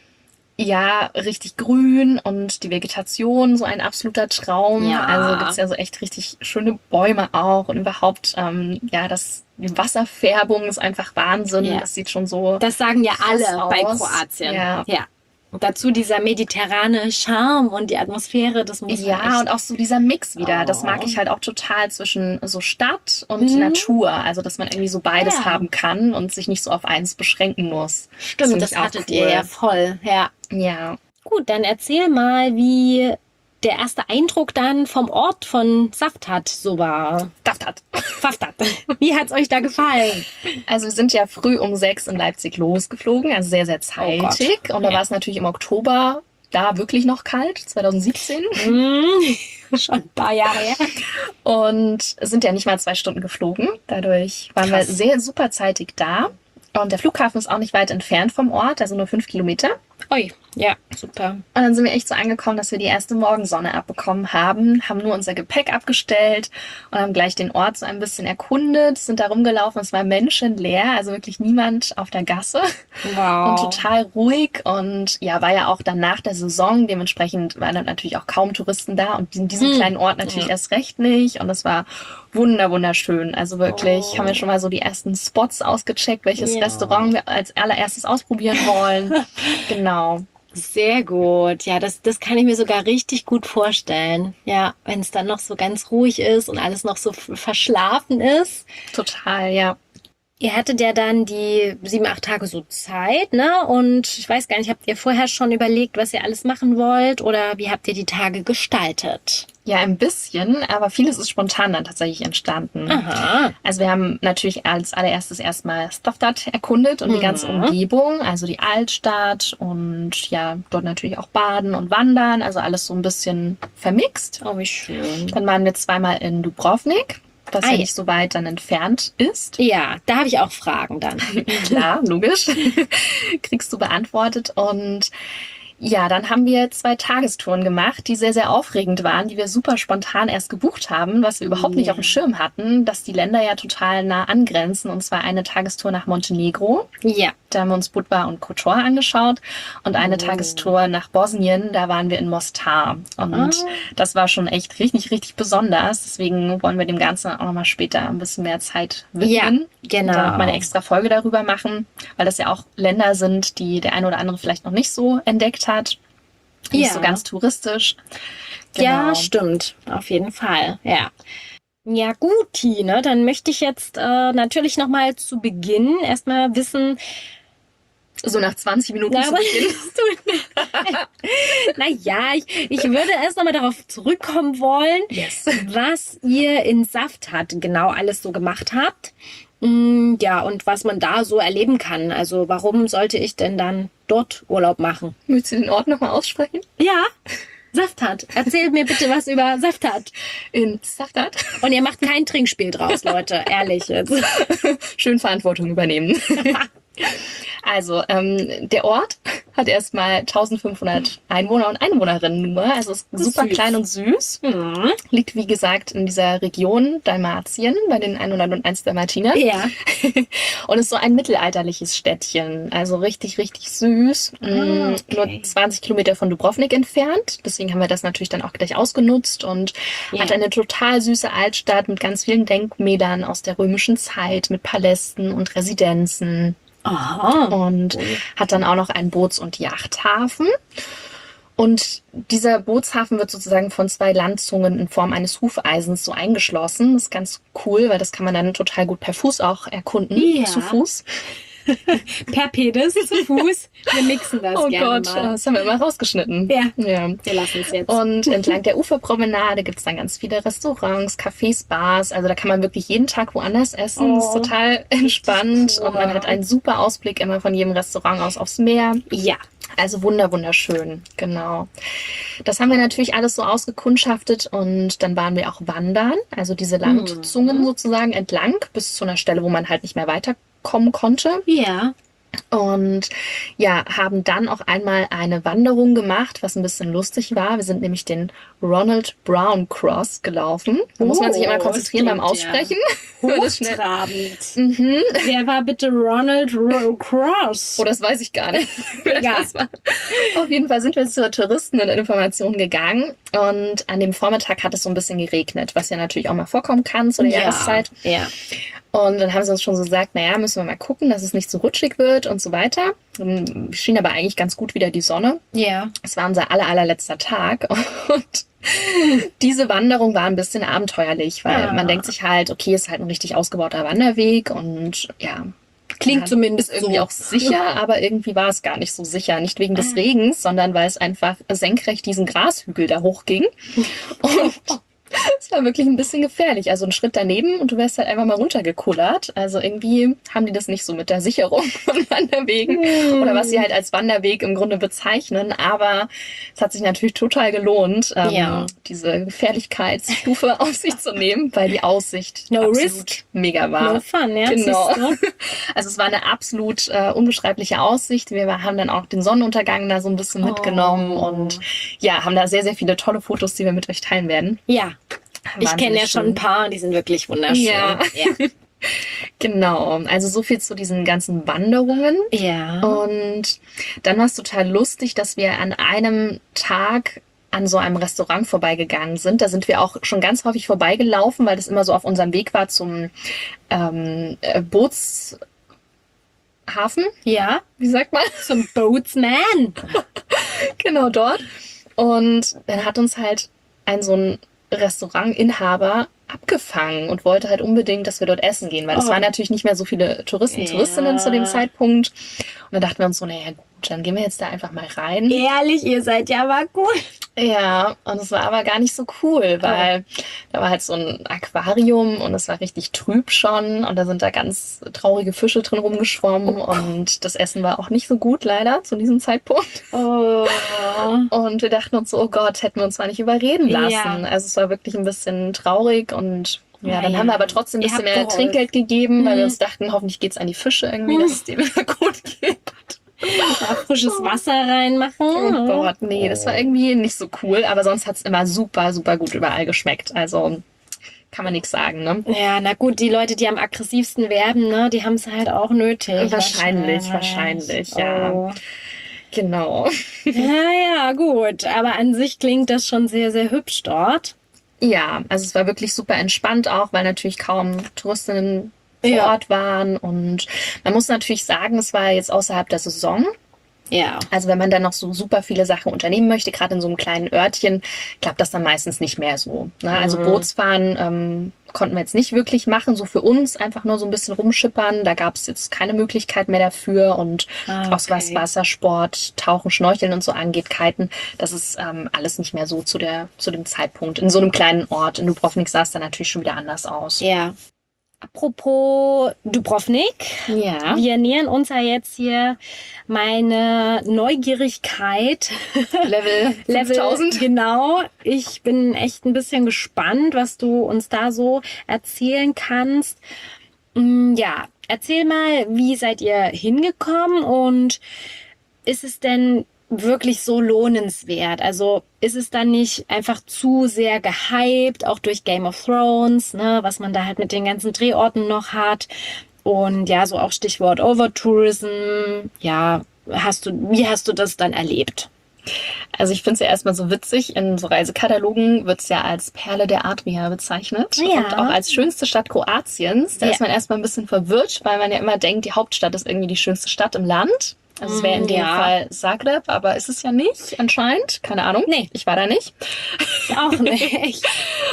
B: ja, richtig grün und die Vegetation, so ein absoluter Traum.
A: Ja.
B: Also gibt's ja so echt richtig schöne Bäume auch und überhaupt, ähm, ja, das, die Wasserfärbung ist einfach Wahnsinn.
A: Ja.
B: Das sieht schon so.
A: Das sagen ja alle
B: krass
A: bei
B: aus.
A: Kroatien.
B: Ja.
A: ja. Und dazu dieser mediterrane Charme und die Atmosphäre, das muss man
B: Ja,
A: echt.
B: und auch so dieser Mix wieder. Das
A: Oh.
B: mag ich halt auch total zwischen so Stadt und
A: Mhm.
B: Natur. Also, dass man irgendwie so beides
A: Ja.
B: haben kann und sich nicht so auf eins beschränken muss.
A: Stimmt,
B: find
A: das
B: ich auch
A: hattet
B: cool.
A: ihr ja voll. Ja.
B: Ja.
A: Gut, dann erzähl mal, wie der erste Eindruck dann vom Ort von Saftat so war.
B: Daft
A: Saftat. Wie hat's euch da gefallen?
B: Also, wir sind ja früh um sechs in Leipzig losgeflogen, also sehr, sehr zeitig. und da
A: Ja.
B: war es natürlich im Oktober da wirklich noch kalt, zwanzig siebzehn.
A: Hm, schon ein paar Jahre her.
B: Und sind ja nicht mal zwei Stunden geflogen. Dadurch waren
A: Krass.
B: wir sehr super zeitig da. Und der Flughafen ist auch nicht weit entfernt vom Ort, also nur fünf Kilometer.
A: Ui, ja, super.
B: Und dann sind wir echt so angekommen, dass wir die erste Morgensonne abbekommen haben, haben nur unser Gepäck abgestellt und haben gleich den Ort so ein bisschen erkundet, sind da rumgelaufen, es war menschenleer, also wirklich niemand auf der Gasse
A: Wow.
B: und total ruhig und ja, war ja auch dann nach der Saison, dementsprechend waren dann natürlich auch kaum Touristen da und in diesem
A: Hm.
B: kleinen Ort natürlich
A: Ja.
B: erst recht nicht und es war wunder, wunderschön. Also wirklich
A: Oh.
B: haben wir schon mal so die ersten Spots ausgecheckt, welches
A: Ja.
B: Restaurant wir als allererstes ausprobieren wollen. Genau.
A: Sehr gut. Ja, das, das kann ich mir sogar richtig gut vorstellen. Ja, wenn es dann noch so ganz ruhig ist und alles noch so f- verschlafen ist.
B: Total, ja.
A: Ihr hattet ja dann die sieben, acht Tage so Zeit, ne? Und ich weiß gar nicht, habt ihr vorher schon überlegt, was ihr alles machen wollt? Oder wie habt ihr die Tage gestaltet?
B: Ja, ein bisschen, aber vieles ist spontan dann tatsächlich entstanden.
A: Aha.
B: Also wir haben natürlich als allererstes erstmal Stavtat erkundet und die ganze
A: Mhm.
B: Umgebung, also die Altstadt und ja, dort natürlich auch baden und wandern, also alles so ein bisschen vermixt.
A: Oh, wie schön.
B: Dann waren wir zweimal in Dubrovnik, was
A: Ah,
B: ja
A: ja.
B: nicht so weit dann entfernt ist.
A: Ja, da habe ich auch Fragen dann.
B: Klar, logisch. Kriegst du beantwortet. Und ja, dann haben wir zwei Tagestouren gemacht, die sehr, sehr aufregend waren, die wir super spontan erst gebucht haben, was wir überhaupt nicht
A: Ja.
B: auf dem Schirm hatten, dass die Länder ja total nah angrenzen. Und zwar eine Tagestour nach Montenegro.
A: Ja.
B: Da haben wir uns Budva und Kotor angeschaut. Und eine
A: Oh.
B: Tagestour nach Bosnien, da waren wir in Mostar. Und
A: Ah.
B: das war schon echt richtig, richtig besonders. Deswegen wollen wir dem Ganzen auch nochmal später ein bisschen mehr Zeit widmen.
A: genau.
B: Und dann nochmal eine extra Folge darüber machen, weil das ja auch Länder sind, die der eine oder andere vielleicht noch nicht so entdeckt hat. Nicht
A: Ja.
B: so ganz touristisch. Genau.
A: Ja, stimmt. Auf jeden Fall, ja. Ja, gut, Tine, dann möchte ich jetzt äh, natürlich nochmal zu Beginn erstmal wissen,
B: So nach zwanzig Minuten
A: na,
B: zu
A: aber,
B: Beginn.
A: na ja, ich, ich würde erst nochmal darauf zurückkommen wollen,
B: Yes.
A: was ihr in Safthat genau alles so gemacht habt. Mm, ja, und was man da so erleben kann. Also warum sollte ich denn dann dort Urlaub machen?
B: Willst du den Ort nochmal aussprechen?
A: Ja, Safthat. Erzählt mir bitte was über Safthat.
B: In Safthat.
A: Und ihr macht kein Trinkspiel draus, Leute. Ehrlich jetzt.
B: Schön Verantwortung übernehmen. Also, ähm, der Ort hat erstmal eintausendfünfhundert Einwohner und Einwohnerinnen nur. Also ist super
A: Süß.
B: klein und süß.
A: Hm.
B: Liegt, wie gesagt, in dieser Region Dalmatien bei den hunderteins Dalmatiner.
A: Ja.
B: Und ist so ein mittelalterliches Städtchen. Also richtig, richtig süß.
A: Ah,
B: Mm,
A: okay.
B: Nur zwanzig Kilometer von Dubrovnik entfernt. Deswegen haben wir das natürlich dann auch gleich ausgenutzt und
A: Ja.
B: hat eine total süße Altstadt mit ganz vielen Denkmälern aus der römischen Zeit, mit Palästen und Residenzen.
A: Aha.
B: Und hat dann auch noch einen Boots- und Yachthafen. Und dieser Bootshafen wird sozusagen von zwei Landzungen in Form eines Hufeisens so eingeschlossen. Das ist ganz cool, weil das kann man dann total gut per Fuß auch erkunden.
A: Ja.
B: Zu Fuß.
A: Per Pedis zu Fuß. Wir mixen das
B: Oh
A: gerne
B: Gott,
A: mal.
B: das haben wir immer rausgeschnitten.
A: Ja.
B: Ja.
A: Wir lassen es jetzt.
B: Und entlang der Uferpromenade gibt's dann ganz viele Restaurants, Cafés, Bars. Also da kann man wirklich jeden Tag woanders essen. Das ist
A: Oh,
B: total entspannt.
A: cool.
B: Und man hat einen super Ausblick immer von jedem Restaurant aus aufs Meer.
A: Ja.
B: Also wunder, wunderschön, genau. Das haben wir natürlich alles so ausgekundschaftet und dann waren wir auch wandern, also diese Landzungen sozusagen entlang bis zu einer Stelle, wo man halt nicht mehr weiterkommen konnte.
A: Ja.
B: Und ja, haben dann auch einmal eine Wanderung gemacht, was ein bisschen lustig war. Wir sind nämlich den Ronald Brown Cross gelaufen. Da muss man sich immer
A: Oh,
B: konzentrieren
A: das
B: beim
A: klingt ja
B: Aussprechen. Weil das schnell-
A: Hochtrabend.
B: Mhm.
A: Wer war bitte Ronald Ro- Cross?
B: Oh, das weiß ich gar nicht.
A: Egal.
B: Das war- Auf jeden Fall sind wir zur Touristen- und Information gegangen und an dem Vormittag hat es so ein bisschen geregnet, was ja natürlich auch mal vorkommen kann zu der Jahreszeit.
A: Ja.
B: Und dann haben sie uns schon so gesagt, naja, müssen wir mal gucken, dass es nicht so rutschig wird und so weiter. Dann schien aber eigentlich ganz gut wieder die Sonne.
A: Ja.
B: Es war unser aller, allerletzter Tag und diese Wanderung war ein bisschen abenteuerlich, weil
A: Ah.
B: man denkt sich halt, okay, ist halt ein richtig ausgebauter Wanderweg und ja,
A: Klingt
B: ja,
A: zumindest
B: ist irgendwie
A: so.
B: auch sicher, aber irgendwie war es gar nicht so sicher. Nicht wegen des
A: Ah.
B: Regens, sondern weil es einfach senkrecht diesen Grashügel da hochging. Und es war wirklich ein bisschen gefährlich. Also ein Schritt daneben und du wärst halt einfach mal runtergekullert. Also irgendwie haben die das nicht so mit der Sicherung von Wanderwegen oder was sie halt als Wanderweg im Grunde bezeichnen. Aber es hat sich natürlich total gelohnt, ähm,
A: Ja.
B: diese Gefährlichkeitsstufe auf sich zu nehmen, weil die Aussicht
A: No
B: absolut
A: risk.
B: mega war.
A: No fun, ja.
B: Genau.
A: siehst du?
B: Also es war eine absolut äh, unbeschreibliche Aussicht. Wir haben dann auch den Sonnenuntergang da so ein bisschen mitgenommen
A: Oh.
B: und ja, haben da sehr, sehr viele tolle Fotos, die wir mit euch teilen werden.
A: Ja. Ich
B: Wahnsinnig
A: kenne ja schon ein
B: schön.
A: paar und die sind wirklich wunderschön.
B: Ja.
A: Ja.
B: Genau, also so viel zu diesen ganzen Wanderungen.
A: Ja.
B: Und dann war es total lustig, dass wir an einem Tag an so einem Restaurant vorbeigegangen sind. Da sind wir auch schon ganz häufig vorbeigelaufen, weil das immer so auf unserem Weg war zum ähm, äh, Bootshafen.
A: Ja.
B: Wie sagt man?
A: Zum Boatsman.
B: Genau dort. Und dann hat uns halt ein so ein Restaurantinhaber abgefangen und wollte halt unbedingt, dass wir dort essen gehen, weil es
A: Oh.
B: waren natürlich nicht mehr so viele Touristen,
A: Ja.
B: Touristinnen zu dem Zeitpunkt. Und dann dachten wir uns so, naja gut, dann gehen wir jetzt da einfach mal rein.
A: Ehrlich, ihr seid ja aber gut.
B: Ja, und es war aber gar nicht so cool, weil da war halt so ein Aquarium und es war richtig trüb schon und da sind da ganz traurige Fische drin rumgeschwommen und das Essen war auch nicht so gut leider zu diesem Zeitpunkt.
A: Oh.
B: Und wir dachten uns so, oh Gott, hätten wir uns mal nicht überreden lassen.
A: Ja.
B: Also es war wirklich ein bisschen traurig und ja, dann
A: Naja.
B: haben wir aber trotzdem ein
A: Ihr
B: bisschen
A: habt
B: mehr
A: geholfen.
B: Trinkgeld gegeben, weil wir
A: Mhm.
B: uns dachten, hoffentlich geht's an die Fische irgendwie,
A: Mhm.
B: dass es denen wieder gut geht.
A: Da frisches Wasser reinmachen.
B: Oh Gott, nee, das war irgendwie nicht so cool, aber sonst hat's immer super, super gut überall geschmeckt. Also kann man nichts sagen, ne?
A: Ja, na gut, die Leute, die am aggressivsten werben, ne, die haben es halt auch nötig.
B: Wahrscheinlich, wahrscheinlich, ja.
A: Oh.
B: Genau.
A: Ja, ja, gut. Aber an sich klingt das schon sehr, sehr hübsch dort.
B: Ja, also es war wirklich super entspannt auch, weil natürlich kaum Touristinnen vor
A: Ja.
B: Ort waren und man muss natürlich sagen, es war jetzt außerhalb der Saison.
A: Ja.
B: Also wenn man dann noch so super viele Sachen unternehmen möchte, gerade in so einem kleinen Örtchen, klappt das dann meistens nicht mehr so. Ne? Also
A: Mhm.
B: Bootsfahren ähm, konnten wir jetzt nicht wirklich machen, so für uns einfach nur so ein bisschen rumschippern. Da gab es jetzt keine Möglichkeit mehr dafür und
A: Ah,
B: auch was
A: okay.
B: Wassersport, Tauchen, Schnorcheln und so angeht, Kiten, das ist ähm, alles nicht mehr so zu der zu dem Zeitpunkt. In so einem kleinen Ort in Dubrovnik sah es dann natürlich schon wieder anders aus.
A: Ja. Apropos Dubrovnik,
B: Ja.
A: wir nähern uns ja jetzt hier meine Neugierigkeit.
B: Level
A: Level,
B: fünftausend.
A: genau. Ich bin echt ein bisschen gespannt, was du uns da so erzählen kannst. Mm, Ja, erzähl mal, wie seid ihr hingekommen und ist es denn wirklich so lohnenswert? Also ist es dann nicht einfach zu sehr gehypt, auch durch Game of Thrones, ne, was man da halt mit den ganzen Drehorten noch hat? Und ja, so auch Stichwort Overtourism. Ja, hast du, wie hast du das dann erlebt?
B: Also ich finde es ja erstmal so witzig, in so Reisekatalogen wird es ja als Perle der Adria bezeichnet
A: Ja.
B: und auch als schönste Stadt Kroatiens. Da
A: Ja.
B: ist man erstmal ein bisschen verwirrt, weil man ja immer denkt, die Hauptstadt ist irgendwie die schönste Stadt im Land. Also es wäre in dem
A: Ja.
B: Fall Zagreb, aber ist es ja nicht anscheinend. Keine Ahnung.
A: Nee.
B: Ich war da nicht.
A: Ich auch nicht.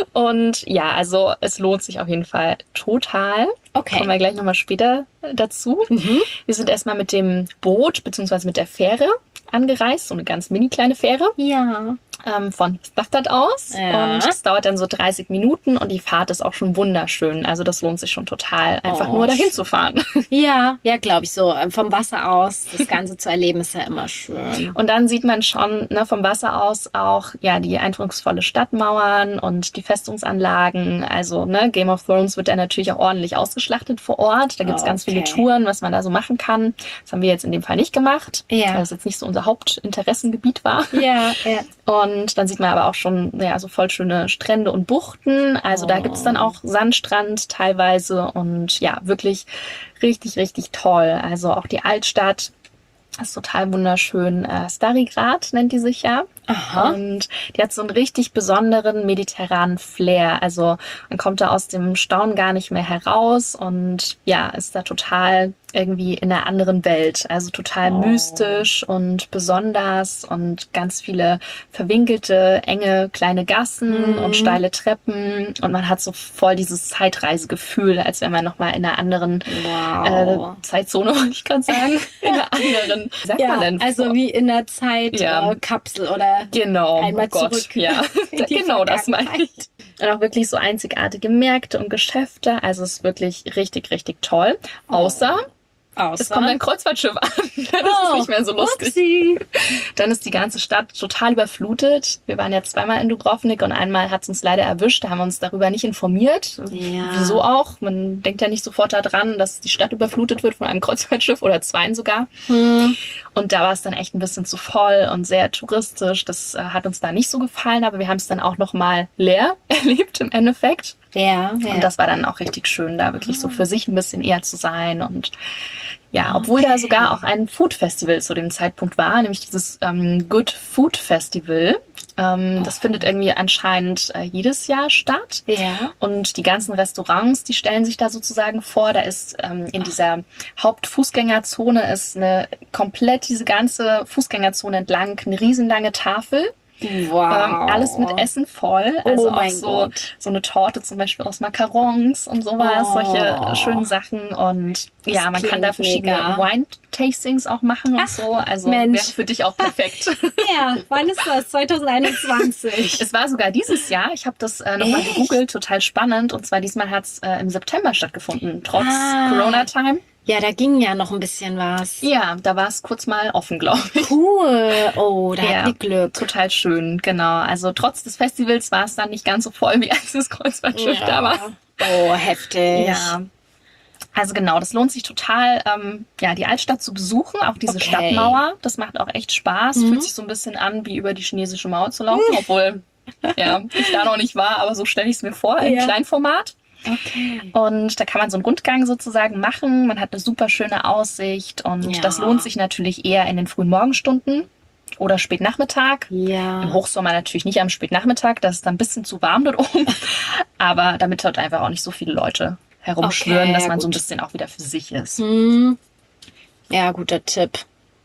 B: Und ja, also es lohnt sich auf jeden Fall total.
A: Okay.
B: Kommen wir gleich nochmal später dazu.
A: Mhm.
B: Wir sind erstmal mit dem Boot beziehungsweise mit der Fähre angereist, so eine ganz mini kleine Fähre
A: Ja.
B: ähm, von Bagdad aus.
A: Ja.
B: Und es dauert dann so dreißig Minuten und die Fahrt ist auch schon wunderschön. Also das lohnt sich schon total, einfach
A: Oh,
B: nur dahin zu fahren.
A: Ja, ja, glaube ich so. Vom Wasser aus das Ganze zu erleben ist ja immer schön.
B: Und dann sieht man schon ne, vom Wasser aus auch ja die eindrucksvolle Stadtmauern und die Festungsanlagen. Also ne, Game of Thrones wird da natürlich auch ordentlich ausgeschlachtet vor Ort. Da gibt's ganz viele
A: Okay.
B: Touren, was man da so machen kann. Das haben wir jetzt in dem Fall nicht gemacht,
A: Ja.
B: weil das jetzt nicht so unser Hauptinteressengebiet war.
A: Ja, ja.
B: Und dann sieht man aber auch schon ja, so voll schöne Strände und Buchten. Also da
A: Oh.
B: gibt's dann auch Sandstrand teilweise und ja, wirklich richtig, richtig toll. Also auch die Altstadt ist total wunderschön. Äh, Starigrad nennt die sich ja.
A: Aha.
B: Und die hat so einen richtig besonderen mediterranen Flair. Also man kommt da aus dem Staunen gar nicht mehr heraus und ja, ist da total irgendwie in einer anderen Welt. Also total
A: Oh.
B: mystisch und besonders und ganz viele verwinkelte, enge, kleine Gassen
A: Mhm.
B: und steile Treppen. Und man hat so voll dieses Zeitreisegefühl, als wäre man nochmal in einer anderen
A: Wow.
B: äh, Zeitzone, wollte ich gerade sagen. In einer anderen, wie sagt man
A: Ja,
B: denn?
A: also wie in einer Zeitkapsel
B: Ja.
A: äh, Kapsel oder
B: Genau,
A: einmal
B: oh Gott,
A: zurück
B: ja.
A: in die
B: Genau, das meine
A: Vergangenheit.
B: ich. Und auch wirklich so einzigartige Märkte und Geschäfte. Also es ist wirklich richtig, richtig toll. Außer
A: Außer.
B: es kommt ein Kreuzfahrtschiff an. Dann ist es nicht mehr so lustig.
A: Upsi.
B: Dann ist die ganze Stadt total überflutet. Wir waren ja zweimal in Dubrovnik und einmal hat es uns leider erwischt. Da haben wir uns darüber nicht informiert.
A: Ja.
B: Wieso auch? Man denkt ja nicht sofort daran, dass die Stadt überflutet wird von einem Kreuzfahrtschiff oder zweien sogar.
A: Hm.
B: Und da war es dann echt ein bisschen zu voll und sehr touristisch. Das äh, hat uns da nicht so gefallen, aber wir haben es dann auch noch mal leer erlebt im Endeffekt.
A: Ja, ja.
B: Und das war dann auch richtig schön, da wirklich so für sich ein bisschen eher zu sein. Und ja, obwohl da sogar auch ein Food Festival zu dem Zeitpunkt war, nämlich dieses ähm, Good Food Festival. Ähm, das findet irgendwie anscheinend äh, jedes Jahr statt.
A: Ja.
B: Und die ganzen Restaurants, die stellen sich da sozusagen vor. Da ist ähm, in dieser Hauptfußgängerzone ist eine komplett diese ganze Fußgängerzone entlang eine riesenlange Tafel.
A: Wow.
B: Ähm, alles mit Essen voll. Also
A: Oh
B: auch
A: mein
B: so,
A: Gott.
B: so eine Torte zum Beispiel aus Macarons und sowas,
A: Oh.
B: solche schönen Sachen. Und
A: Das
B: ja, man kann
A: klingt
B: da verschiedene
A: mega.
B: Wine-Tastings auch machen und
A: Ach,
B: so. Also
A: Mensch.
B: wäre für dich auch perfekt.
A: Ja, wann ist das? zwanzig einundzwanzig.
B: Es war sogar dieses Jahr, ich habe das äh, nochmal
A: Echt?
B: gegoogelt, total spannend. Und zwar diesmal hat es äh, im September stattgefunden, trotz
A: Ah.
B: Corona-Time.
A: Ja, da ging ja noch ein bisschen was.
B: Ja, da war es kurz mal offen, glaube ich.
A: Cool. Oh, da
B: Ja.
A: hat ihr Glück.
B: Total schön, genau. Also trotz des Festivals war es dann nicht ganz so voll, wie als das Kreuzfahrtschiff da war.
A: Oh, heftig.
B: Ja. Also genau, das lohnt sich total, ähm, ja, die Altstadt zu besuchen, auch diese
A: Okay.
B: Stadtmauer. Das macht auch echt Spaß.
A: Mhm.
B: Fühlt sich so ein bisschen an, wie über die chinesische Mauer zu laufen, obwohl ja, ich da noch nicht war, aber so stelle ich es mir vor, im
A: Ja.
B: Kleinformat.
A: Okay.
B: Und da kann man so einen Rundgang sozusagen machen. Man hat eine super schöne Aussicht und
A: Ja.
B: das lohnt sich natürlich eher in den frühen Morgenstunden oder Spätnachmittag. Im
A: Ja.
B: Hochsommer natürlich nicht am Spätnachmittag, das ist dann ein bisschen zu warm dort oben. Aber damit dort einfach auch nicht so viele Leute herumschwören,
A: Okay,
B: dass man
A: gut.
B: so ein bisschen auch wieder für sich ist.
A: Hm. Ja, guter Tipp.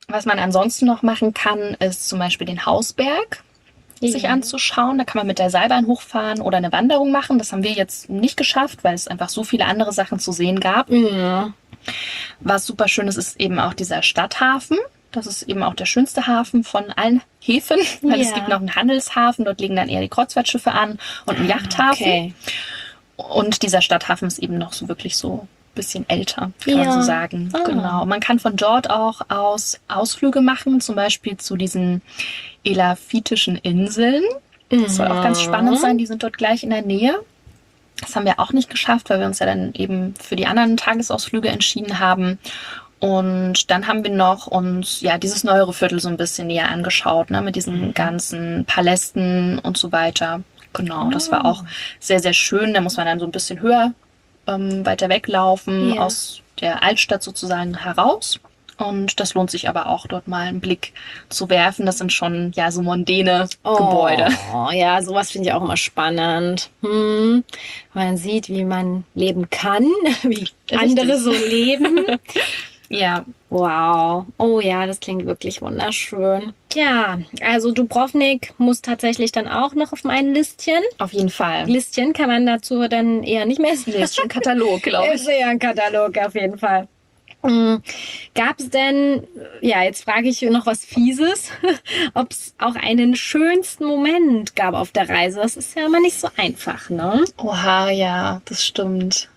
B: Was man ansonsten noch machen kann, ist zum Beispiel den Hausberg sich
A: Ja.
B: anzuschauen. Da kann man mit der Seilbahn hochfahren oder eine Wanderung machen. Das haben wir jetzt nicht geschafft, weil es einfach so viele andere Sachen zu sehen gab.
A: Ja.
B: Was super schön ist, ist eben auch dieser Stadthafen. Das ist eben auch der schönste Hafen von allen Häfen, weil es
A: Ja.
B: gibt noch einen Handelshafen. Dort legen dann eher die Kreuzfahrtschiffe an und einen Yachthafen.
A: Okay.
B: Und dieser Stadthafen ist eben noch so wirklich so ein bisschen älter, kann
A: Ja.
B: man so sagen.
A: Ah.
B: Genau. Man kann von dort auch aus Ausflüge machen, zum Beispiel zu diesen Elaphitischen Inseln. Das soll auch ganz spannend sein. Die sind dort gleich in der Nähe. Das haben wir auch nicht geschafft, weil wir uns ja dann eben für die anderen Tagesausflüge entschieden haben. Und dann haben wir noch uns ja dieses neuere Viertel so ein bisschen näher angeschaut, ne, mit diesen ganzen Palästen und so weiter. Genau, das war auch sehr, sehr schön. Da muss man dann so ein bisschen höher ähm, weiter weglaufen
A: Ja.
B: aus der Altstadt sozusagen heraus. Und das lohnt sich aber auch, dort mal einen Blick zu werfen. Das sind schon ja so mondäne Gebäude.
A: Oh, ja, sowas finde ich auch immer spannend. Hm. Man sieht, wie man leben kann, wie andere so leben.
B: Ja,
A: Wow. Oh ja, das klingt wirklich wunderschön. Ja, also Dubrovnik muss tatsächlich dann auch noch auf mein Listchen.
B: auf jeden Fall.
A: Listchen kann man dazu dann eher nicht mehr
B: Nee, ist schon ein Katalog, glaube ich.
A: Ist ja ein Katalog auf jeden Fall. Gab es denn, ja, jetzt frage ich noch was Fieses, ob es auch einen schönsten Moment gab auf der Reise? Das ist ja immer nicht so einfach, ne?
B: Oha, ja, das stimmt.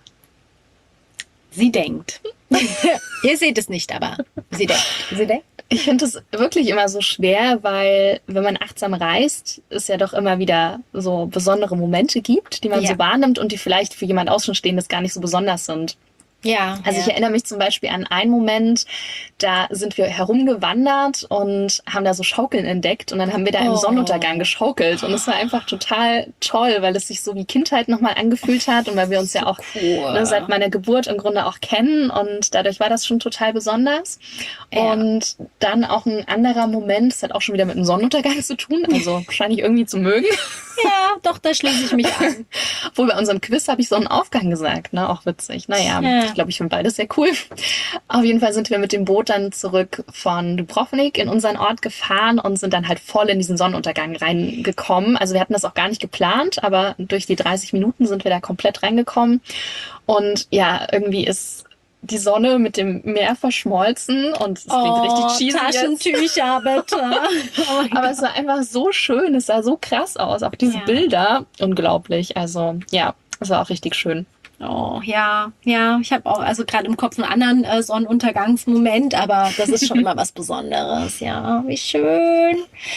A: Sie denkt. Ihr seht es nicht, aber sie denkt. Sie denkt.
B: Ich finde es wirklich immer so schwer, weil wenn man achtsam reist, es ja doch immer wieder so besondere Momente gibt, die man
A: Ja.
B: so wahrnimmt und die vielleicht für jemand Außenstehendes gar nicht so besonders sind.
A: Ja.
B: Also ich erinnere mich zum Beispiel an einen Moment, da sind wir herumgewandert und haben da so Schaukeln entdeckt und dann haben wir da im
A: Oh.
B: Sonnenuntergang geschaukelt und es war einfach total toll, weil es sich so wie Kindheit nochmal angefühlt hat und weil wir uns ja auch
A: cool.
B: ne, seit meiner Geburt im Grunde auch kennen und dadurch war das schon total besonders.
A: Ja.
B: Und dann auch ein anderer Moment, das hat auch schon wieder mit dem Sonnenuntergang zu tun, also wahrscheinlich irgendwie zu mögen.
A: Ja, doch, da schließe ich mich an.
B: Obwohl bei unserem Quiz habe ich Sonnenaufgang gesagt, ne? Auch witzig. Naja,
A: Ja.
B: ich glaube, ich finde beides sehr cool. Auf jeden Fall sind wir mit dem Boot dann zurück von Dubrovnik in unseren Ort gefahren und sind dann halt voll in diesen Sonnenuntergang reingekommen. Also wir hatten das auch gar nicht geplant, aber durch die dreißig Minuten sind wir da komplett reingekommen. Und ja, irgendwie ist die Sonne mit dem Meer verschmolzen und es klingt richtig cheesy jetzt.
A: Taschentücher, bitte. Oh mein
B: Aber es war einfach so schön, es sah so krass aus, auch diese
A: Ja.
B: Bilder, unglaublich. Also ja, es war auch richtig schön.
A: Oh, ja, ja, ich habe auch also gerade im Kopf einen anderen äh, Sonnenuntergangsmoment, aber das ist schon immer was Besonderes. Ja, wie schön.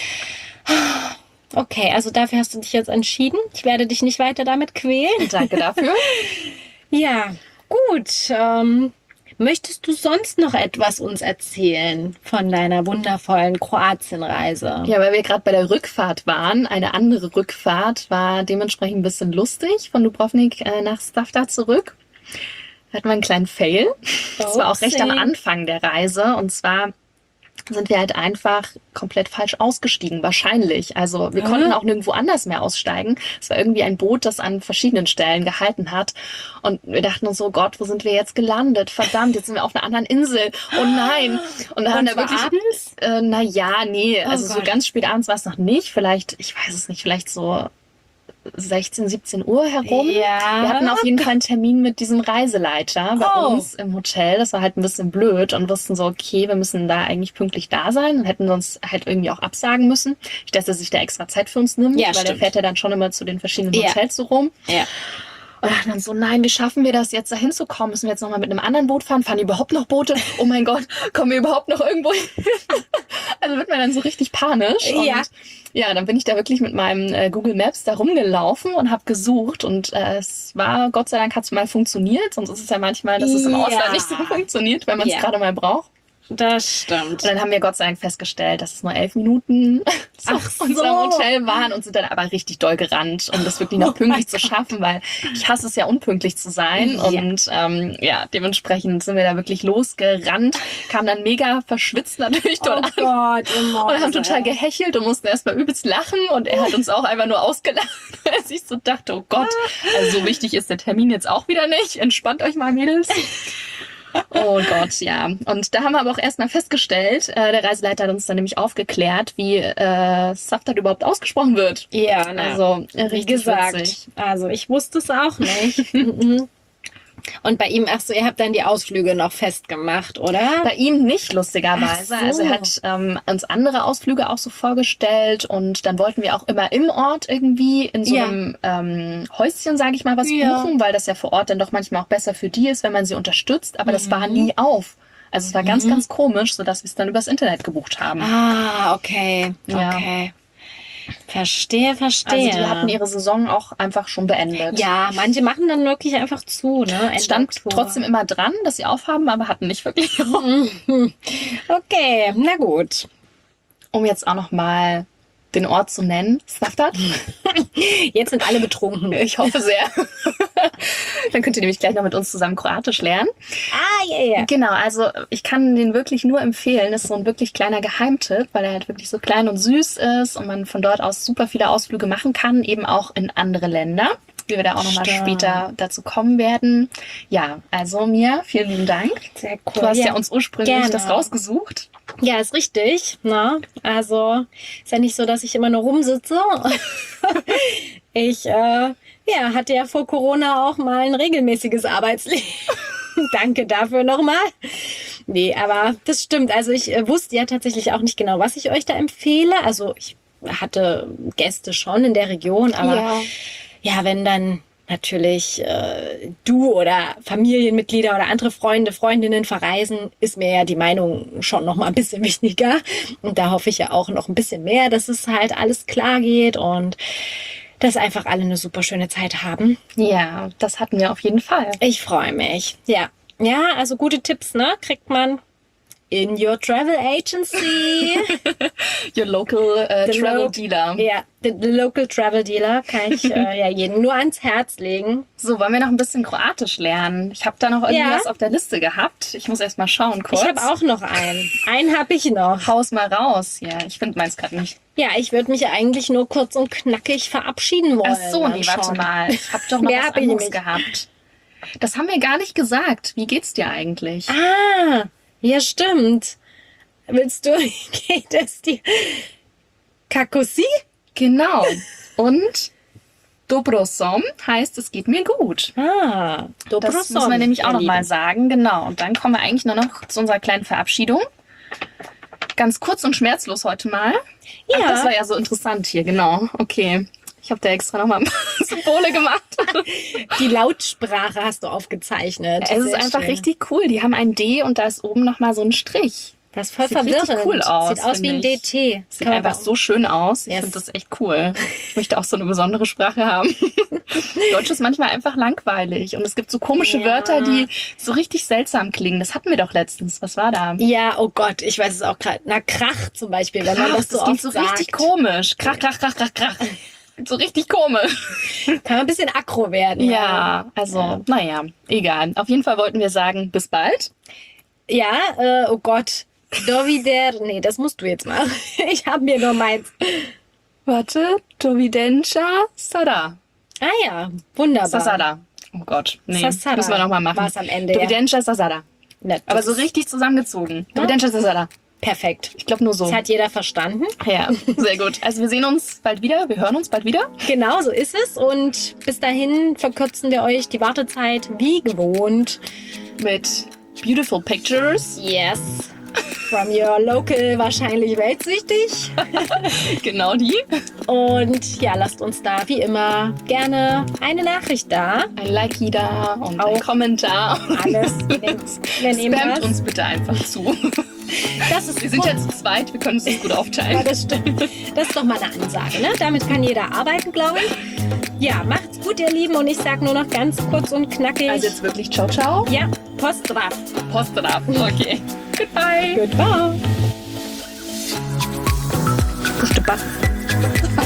A: Okay, also dafür hast du dich jetzt entschieden. Ich werde dich nicht weiter damit quälen.
B: Danke dafür.
A: Ja, gut. Ähm, möchtest du sonst noch etwas uns erzählen von deiner wundervollen Kroatienreise?
B: Ja, weil wir gerade bei der Rückfahrt waren. Eine andere Rückfahrt war dementsprechend ein bisschen lustig von Dubrovnik äh, nach Stavta zurück. Da hatten wir einen kleinen Fail. Das war auch recht am
A: Upsi.
B: Anfang der Reise. Und zwar sind wir halt einfach komplett falsch ausgestiegen, wahrscheinlich. Also wir
A: Hä?
B: konnten auch nirgendwo anders mehr aussteigen. Es war irgendwie ein Boot, das an verschiedenen Stellen gehalten hat. Und wir dachten uns so, Gott, wo sind wir jetzt gelandet? Verdammt, jetzt sind wir auf einer anderen Insel. Oh nein. Und dann haben
A: Und
B: wir
A: zwar
B: wirklich...
A: abends?
B: Äh, na ja, nee,
A: Oh
B: also so
A: Gott.
B: ganz spät abends war es noch nicht. Vielleicht, ich weiß es nicht, vielleicht so sechzehn, siebzehn Uhr herum.
A: Ja.
B: Wir hatten auf jeden Fall einen Termin mit diesem Reiseleiter bei
A: Oh.
B: uns im Hotel. Das war halt ein bisschen blöd und wussten so, okay, wir müssen da eigentlich pünktlich da sein und hätten sonst halt irgendwie auch absagen müssen. Nicht, dass er sich da extra Zeit für uns nimmt,
A: Ja,
B: weil der
A: stimmt.
B: fährt ja dann schon immer zu den verschiedenen
A: Ja.
B: Hotels so rum.
A: Ja.
B: Und dann so, nein, wie schaffen wir das jetzt da hinzukommen? Müssen wir jetzt nochmal mit einem anderen Boot fahren? Fahren die überhaupt noch Boote? Oh mein Gott, kommen wir überhaupt noch irgendwo hin? Also wird man dann so richtig panisch. Und
A: Ja.
B: ja, dann bin ich da wirklich mit meinem äh, Google Maps da rumgelaufen und habe gesucht. Und äh, es war, Gott sei Dank, hat es mal funktioniert. Sonst ist es ja manchmal, dass es im
A: Ja.
B: Ausland nicht so funktioniert, wenn man es
A: Ja.
B: gerade mal braucht.
A: Das stimmt.
B: Und dann haben wir Gott sei Dank festgestellt, dass es nur elf Minuten zu
A: Ach so.
B: unserem Hotel waren und sind dann aber richtig doll gerannt, um das wirklich noch
A: Oh
B: pünktlich
A: mein
B: zu schaffen, weil ich hasse es ja, unpünktlich zu sein.
A: Ja.
B: Und ähm, ja, dementsprechend sind wir da wirklich losgerannt, kamen dann mega verschwitzt natürlich
A: Oh
B: dort an.
A: Gott, ihr
B: Und haben
A: Mäuse.
B: total gehechelt und mussten erstmal übelst lachen und er hat uns auch einfach nur ausgelacht, weil er sich so dachte, oh Gott, also so wichtig ist der Termin jetzt auch wieder nicht. Entspannt euch mal, Mädels. Oh Gott, ja. Und da haben wir aber auch erstmal festgestellt, äh, der Reiseleiter hat uns dann nämlich aufgeklärt, wie äh, Safdar überhaupt ausgesprochen wird.
A: Ja, na,
B: Also, äh,
A: wie
B: richtig
A: gesagt,
B: witzig.
A: also ich wusste es auch nicht. Mhm. Und bei ihm, ach so, ihr habt dann die Ausflüge noch festgemacht, oder?
B: Bei ihm nicht, lustigerweise.
A: Ach so.
B: Also er hat ähm, uns andere Ausflüge auch so vorgestellt und dann wollten wir auch immer im Ort irgendwie in so
A: Ja.
B: einem ähm, Häuschen, sage ich mal, was
A: Ja.
B: buchen, weil das ja vor Ort dann doch manchmal auch besser für die ist, wenn man sie unterstützt. Aber das war nie auf. Also es war ganz, ganz komisch, sodass wir es dann übers Internet gebucht haben.
A: Ah, okay,
B: Ja.
A: okay. Verstehe, verstehe.
B: Also die hatten ihre Saison auch einfach schon beendet.
A: Ja, manche machen dann wirklich einfach zu, ne?
B: Es stand
A: Ende Oktober.
B: trotzdem immer dran, dass sie aufhaben, aber hatten nicht wirklich auf.
A: Okay, na gut.
B: Um jetzt auch noch mal den Ort zu nennen. Safdar.
A: Jetzt sind alle betrunken.
B: Ich hoffe sehr. Dann könnt ihr nämlich gleich noch mit uns zusammen Kroatisch lernen.
A: Ah, ja, ja.
B: Genau, also ich kann den wirklich nur empfehlen. Das ist so ein wirklich kleiner Geheimtipp, weil er halt wirklich so klein und süß ist und man von dort aus super viele Ausflüge machen kann, eben auch in andere Länder, wie wir da auch nochmal
A: Stark.
B: später dazu kommen werden. Ja, also Mia, vielen lieben Dank.
A: Sehr cool.
B: Du hast ja, uns ursprünglich
A: gerne.
B: das rausgesucht.
A: Ja, ist richtig. Ne? Also ist ja nicht so, dass ich immer nur rumsitze. Ich äh, ja, hatte ja vor Corona auch mal ein regelmäßiges Arbeitsleben. Danke dafür nochmal. Nee, aber das stimmt. Also ich äh, wusste ja tatsächlich auch nicht genau, was ich euch da empfehle. Also ich hatte Gäste schon in der Region, aber
B: Ja.
A: ja, wenn dann natürlich äh, du oder Familienmitglieder oder andere Freunde, Freundinnen verreisen, ist mir ja die Meinung schon noch mal ein bisschen wichtiger. Und da hoffe ich ja auch noch ein bisschen mehr, dass es halt alles klar geht und dass einfach alle eine super schöne Zeit haben.
B: Ja, das hatten wir auf jeden Fall.
A: Ich freue mich. Ja. Ja, also gute Tipps, ne? Kriegt man in your travel agency.
B: Your local äh,
A: The
B: travel
A: lo-
B: dealer.
A: Ja, the, the local travel dealer kann ich äh, ja jedem nur ans Herz legen.
B: So, wollen wir noch ein bisschen Kroatisch lernen? Ich habe da noch irgendwas
A: Ja.
B: auf der Liste gehabt. Ich muss erst mal schauen kurz.
A: Ich habe auch noch einen. Einen habe ich noch.
B: Haus mal raus. Ja, ich finde meins gerade nicht.
A: Ja, ich würde mich eigentlich nur kurz und knackig verabschieden wollen.
B: Ach so,
A: dann
B: nee, warte
A: schon.
B: mal. Ich habe doch noch
A: Mehr
B: was
A: hab ich
B: anderes
A: nicht.
B: gehabt. Das haben wir gar nicht gesagt. Wie geht's dir eigentlich?
A: Ah, ja, stimmt. Willst du, geht es dir? Kakosi?
B: Genau. Und Dobrosom heißt, es geht mir gut.
A: Ah,
B: Das müssen wir nämlich auch noch mal sagen. Genau. Und dann kommen wir eigentlich nur noch zu unserer kleinen Verabschiedung. Ganz kurz und schmerzlos heute mal.
A: Ja.
B: Ach, das war ja so interessant hier, genau. Okay. Ich habe da extra nochmal Symbole gemacht.
A: Die Lautsprache hast du aufgezeichnet.
B: Es ist
A: Sehr
B: einfach
A: schön.
B: richtig cool. Die haben ein D und da ist oben nochmal so ein Strich.
A: Das ist voll
B: Sieht richtig
A: verwirrend.
B: cool aus,
A: Sieht aus wie ein
B: finde ich.
A: D T.
B: Sieht einfach so schön aus. Ich
A: Yes.
B: finde das echt cool. Ich möchte auch so eine besondere Sprache haben. Deutsch ist manchmal einfach langweilig. Und es gibt so komische
A: Ja.
B: Wörter, die so richtig seltsam klingen. Das hatten wir doch letztens. Was war da?
A: Ja, oh Gott, ich weiß es auch gerade. Na, Krach zum Beispiel, wenn man
B: Krach,
A: das so
B: klingt
A: oft
B: so
A: sagt.
B: richtig komisch. Krach, krach, krach, krach, krach. So richtig komisch.
A: Kann man ein bisschen aggro werden.
B: Ja, also, naja, egal. Auf jeden Fall wollten wir sagen, bis bald.
A: Ja, äh, oh Gott. Dovider. Nee, das musst du jetzt machen. Ich habe mir nur meins.
B: Warte, Dovidencha Sada.
A: Ah ja, wunderbar.
B: Sasada. Oh Gott, nee,
A: Sasada
B: müssen wir nochmal machen.
A: war's am Ende, ja.
B: Dovidencha Sasada.
A: Nett,
B: Aber
A: das
B: so
A: ist
B: richtig zusammengezogen. Dovidencha Sasada.
A: perfekt.
B: Ich glaube nur so.
A: Das hat jeder verstanden.
B: Ja, sehr gut. Also wir sehen uns bald wieder. Wir hören uns bald wieder.
A: Genau, so ist es. Und bis dahin verkürzen wir euch die Wartezeit wie gewohnt.
B: Mit Beautiful Pictures.
A: Yes. From your local, wahrscheinlich weltsüchtig.
B: Genau die.
A: Und ja, lasst uns da wie immer gerne eine Nachricht da.
B: Ein Like da und ein
A: Auch.
B: Kommentar.
A: Alles. Wir wir nehmen
B: Spamt
A: das.
B: uns bitte einfach zu.
A: Das ist
B: Wir sind ja zu zweit. Wir können uns das gut
A: Ja,
B: aufteilen.
A: das stimmt. Das ist doch mal eine Ansage, ne? Damit kann jeder arbeiten, glaube ich. Ja, macht's gut, ihr Lieben. Und ich sag nur noch ganz kurz und knackig.
B: Also jetzt wirklich ciao, ciao.
A: ja, Postdraft.
B: Post ab. Okay. Goodbye.
A: Goodbye. Push the button.